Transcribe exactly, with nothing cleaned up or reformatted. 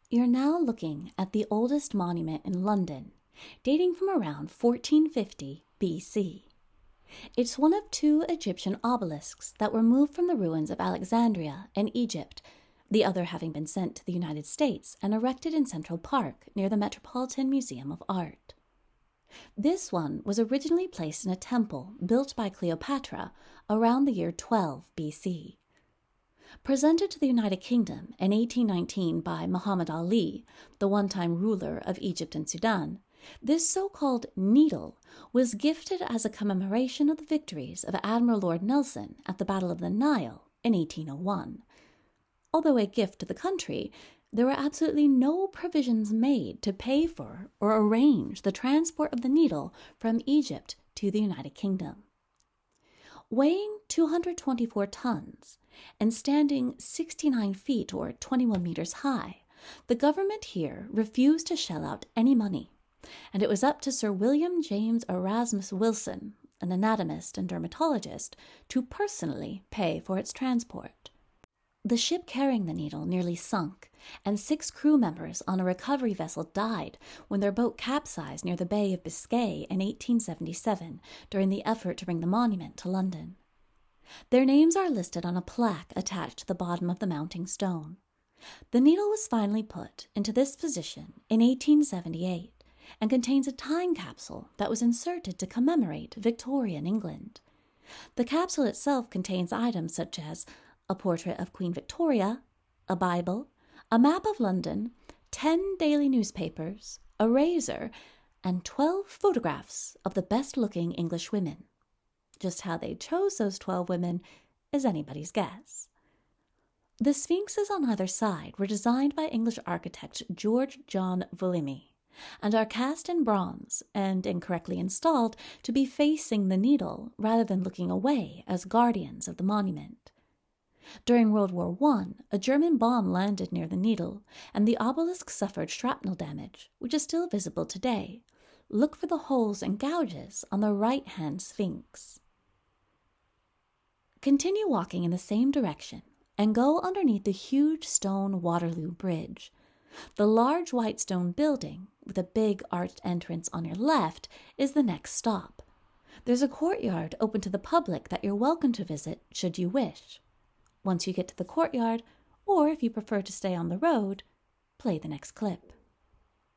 You're now looking at the oldest monument in London, dating from around fourteen fifty B C. It's one of two Egyptian obelisks that were moved from the ruins of Alexandria in Egypt, the other having been sent to the United States and erected in Central Park near the Metropolitan Museum of Art. This one was originally placed in a temple built by Cleopatra around the year twelve B C. Presented to the United Kingdom in eighteen nineteen by Muhammad Ali, the one-time ruler of Egypt and Sudan, this so-called needle was gifted as a commemoration of the victories of Admiral Lord Nelson at the Battle of the Nile in eighteen oh one. Although a gift to the country, there were absolutely no provisions made to pay for or arrange the transport of the needle from Egypt to the United Kingdom. Weighing two hundred twenty-four tons and standing sixty-nine feet or twenty-one meters high, the government here refused to shell out any money, and it was up to Sir William James Erasmus Wilson, an anatomist and dermatologist, to personally pay for its transport. The ship carrying the needle nearly sunk, and six crew members on a recovery vessel died when their boat capsized near the Bay of Biscay in eighteen seventy-seven during the effort to bring the monument to London. Their names are listed on a plaque attached to the bottom of the mounting stone. The needle was finally put into this position in eighteen seventy-eight and contains a time capsule that was inserted to commemorate Victorian England. The capsule itself contains items such as a portrait of Queen Victoria, a Bible, a map of London, ten daily newspapers, a razor, and twelve photographs of the best-looking English women. Just how they chose those twelve women is anybody's guess. The sphinxes on either side were designed by English architect George John Volimy and are cast in bronze and incorrectly installed to be facing the needle rather than looking away as guardians of the monument. During World War One, a German bomb landed near the needle, and the obelisk suffered shrapnel damage, which is still visible today. Look for the holes and gouges on the right-hand sphinx. Continue walking in the same direction and go underneath the huge stone Waterloo Bridge. The large white stone building, with a big arched entrance on your left, is the next stop. There's a courtyard open to the public that you're welcome to visit should you wish. Once you get to the courtyard, or if you prefer to stay on the road, play the next clip.